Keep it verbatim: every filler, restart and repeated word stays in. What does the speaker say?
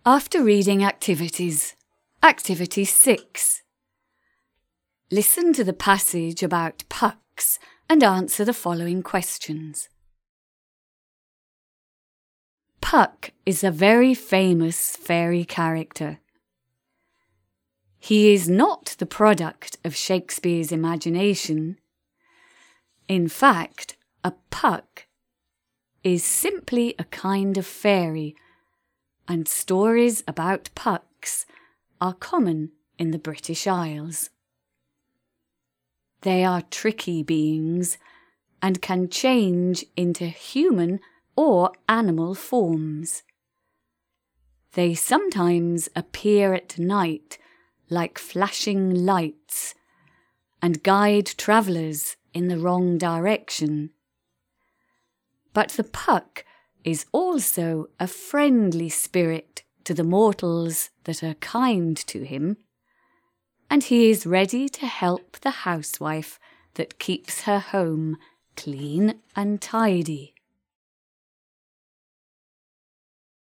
After reading activities, Activity six. Listen to the passage about Pucks and answer the following questions. Puck is a very famous fairy character. He is not the product of Shakespeare's imagination. In fact, a Puck is simply a kind of fairy, and stories about Pucks are common in the British Isles. They are tricky beings and can change into human or animal forms. They sometimes appear at night like flashing lights and guide travellers in the wrong direction. But the Puck is also a friendly spirit to the mortals that are kind to him, and he is ready to help the housewife that keeps her home clean and tidy.